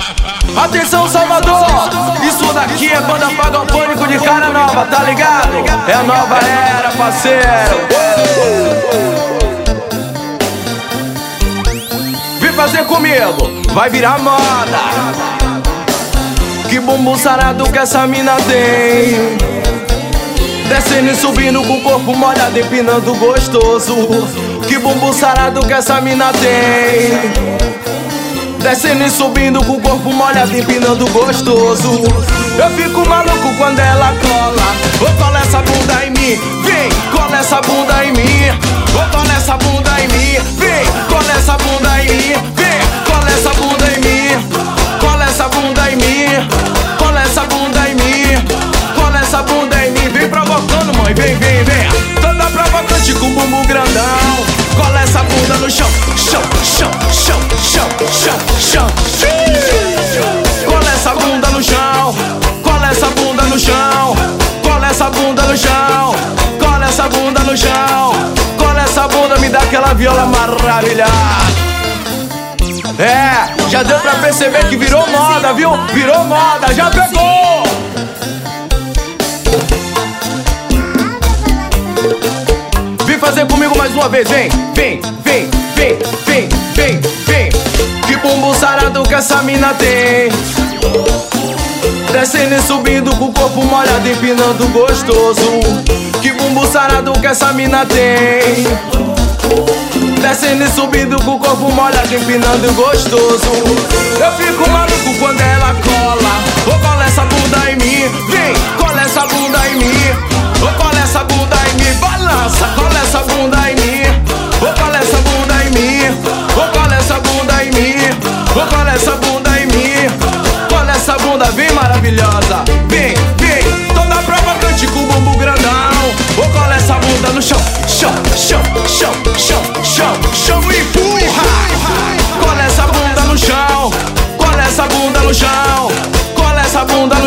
Atenção, Salvador, isso daqui é banda Paga o Pânico de cara nova, tá ligado? É a nova era, parceiro. Vem fazer comigo, vai virar moda. Que bumbum sarado que essa mina tem, descendo e subindo com o corpo molhado, empinando gostoso. Que bumbum sarado que essa mina tem, descendo e subindo com o corpo molhado, empinando gostoso. Eu fico maluco quando ela cola. Ô, cola essa bunda em mim, vem, cola essa bunda em mim. Ô, cola essa bunda em mim, vem, cola essa bunda em mim. Vem, cola essa bunda em mim, cola essa bunda em mim, cola essa bunda em mim, cola essa bunda em mim. Vem provocando, mãe, vem, vem, vem. Toda provocante com bumbum grandão. Cola essa bunda no chão, chão, chão, chão, chão, chão, chão. Cola essa bunda no chão, cola essa bunda no chão, cola essa bunda no chão, cola essa bunda no chão, cola essa bunda, me dá aquela viola maravilhosa. É, já deu pra perceber que virou moda, viu? Virou moda, já pegou! Vem fazer comigo mais uma vez, vem, vem, vem, vem, vem, vem, vem. Que bumbum sarado que essa mina tem, descendo e subindo com o corpo molhado, empinando gostoso. Que bumbum sarado que essa mina tem, descendo e subindo com o corpo molhado, empinando gostoso. Eu fico maluco quando ela cola. Ô, cola essa bunda em mim, vem, cola essa bunda em mim. Ô, cola essa bunda em mim, balança, cola essa bunda em mim. Ô, cola essa bunda em mim, ô, cola essa bunda em mim, ô, cola essa bunda em mim. Cola essa bunda, vem maravilhosa, vem, vem, toda provocante com o bumbum grandão. Ô, cola essa bunda no chão, chão, chão, chão, chão, chão, chão e empurra. Cola essa bunda no chão, cola essa bunda no chão, cola essa bunda